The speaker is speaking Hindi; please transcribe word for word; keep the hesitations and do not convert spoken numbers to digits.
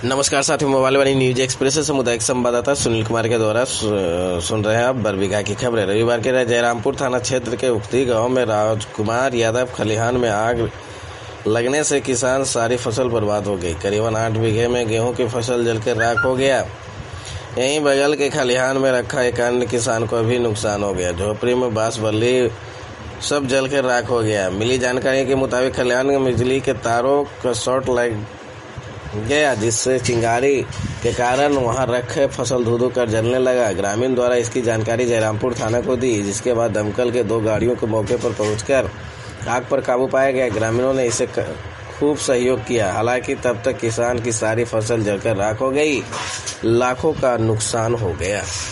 नमस्कार साथियों, मोबाइल वाली न्यूज एक्सप्रेस से सामुदायिक संवाददाता सुनील कुमार के द्वारा सुन रहे हैं आप बरबीघा की खबरें। रविवार के जयरामपुर थाना क्षेत्र के उक्ती गांव में राजकुमार यादव खलिहान में आग लगने से किसान सारी फसल बर्बाद हो गई। करीबन आठ बीघे में गेहूं की फसल जलकर राख हो गया। यहीं बगल के खलिहान में रखा एक अन्य किसान को भी नुकसान हो गया। झोपड़ी में बांस बल्ली सब जलकर राख हो गया। मिली जानकारी के मुताबिक खलिहान में बिजली के तारों का शॉर्ट लग गया, जिससे चिंगारी के कारण वहां रखे फसल धू धू कर जलने लगा। ग्रामीण द्वारा इसकी जानकारी जयरामपुर थाना को दी, जिसके बाद दमकल के दो गाड़ियों को मौके पर पहुंचकर आग पर काबू पाया गया। ग्रामीणों ने इसे खूब सहयोग किया। हालांकि तब तक किसान की सारी फसल जलकर राख हो गई, लाखों का नुकसान हो गया।